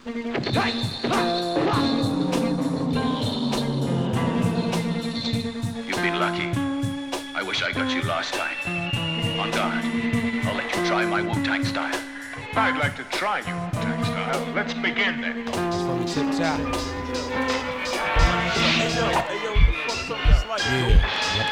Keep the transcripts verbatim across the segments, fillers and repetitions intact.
You've been lucky. I wish I got you last time. On guard. I'll let you try my Wu-Tang style. I'd like to try your Wu-Tang style. Let's begin then. That's from the tip top. Yeah.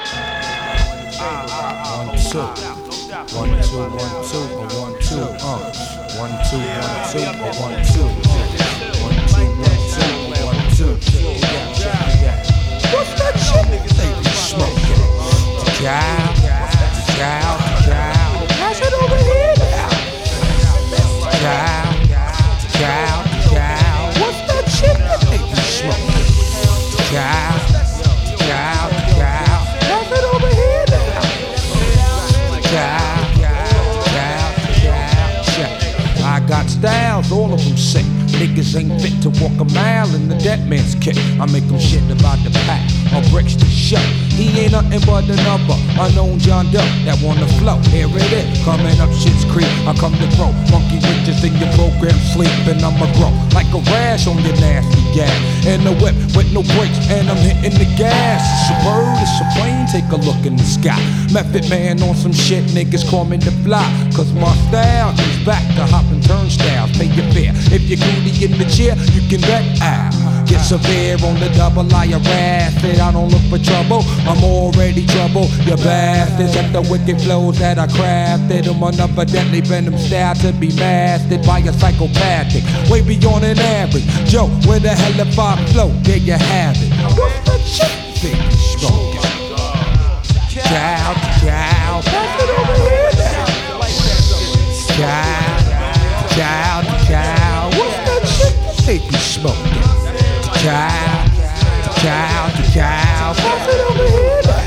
One, two. One, two, one, two, or one, two, uh. One, two, one, two, or one, two. One, two, one, two, or one, two. Yeah, yeah, yeah. What's that shit they be smoking? Cow, cow, cow. Pass it over here now. Cow, cow, cow. What's that shit that they be smoking? Cow, cow, cow. Pass it over here now. Cow, cow, cow, cow. I got styles, all of them sick. Niggas ain't fit to walk a mile in the dead man's kick. I make them shit about the pack or bricks to show. He ain't nothing but another unknown John Doe that wanna flow. Here it is, coming up shit's creek. I come to grow monkey bitches in your program sleeping. I'ma grow like a rash on your nasty gas. In the whip with no brakes, and I'm hitting the gas. It's a bird, it's a plane. Take a look in the sky. Method man on some shit, niggas call me the fly. Cause my style is back to hopping turnstiles. Pay your fare. If you're goody in the chair, you can bet I get severe on the double. I harass it. I don't look for trouble. I'm already trouble. You bastards at the wicked flows that I crafted. I'm another deadly venom style to be mastered by a psychopathic. Way beyond an average. Joe, where the hell if I flow? There you have it. What's the shit they be smoking? Cow, cow. Pass it over here now. Cow, cow, cow. What's that shit they be smoking? Cow, cow, cow. Pass it over here now.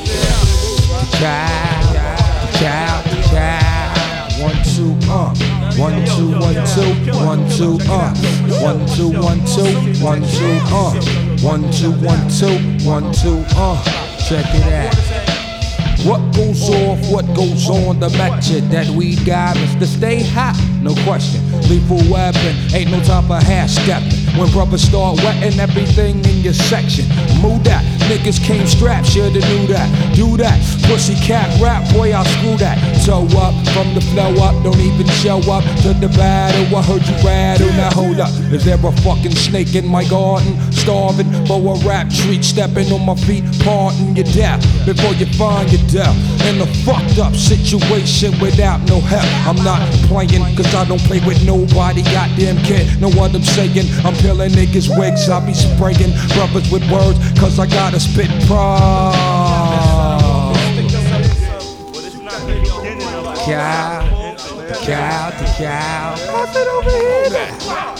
Cow, cow, cow. One, two, uh. One, two, one, two, one, two, uh. One, two, one, two, one, two, uh. One, two, one, two, one, two, uh. Check it out. What goes off, what goes on, the method that we got is to stay hot, no question. Lethal weapon, ain't no time for half stepping. When brothers start wetting everything in your section, move that. Niggas came strapped, shoulda knew that. Do that, pussy cat rap, boy I'll screw that. Toe up, from the flow up, don't even show up to the battle. I heard you rattle, now hold up. Is there a fucking snake in my garden? Starving for a rap treat, stepping on my feet, parting your death before you find your death. In a fucked up situation without no help. I'm not playing, cause I don't play with nobody, goddamn kid. Know what I'm saying? I'm peeling niggas' wigs, I be spraying brothers with words, cause I gotta spit pride. Cow, cow to cow. Pass it over here now.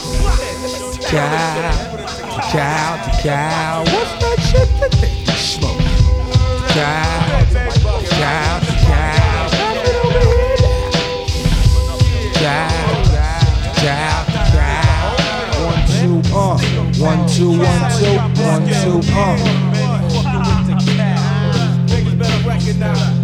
Cow, cow to cow. What's that shit that they be smoking? Cow, cow to cow. Pass it over here now. Cow, cow to cow. One, two, uh. One, two, one, two, one, two, uh. Niggas better recognize.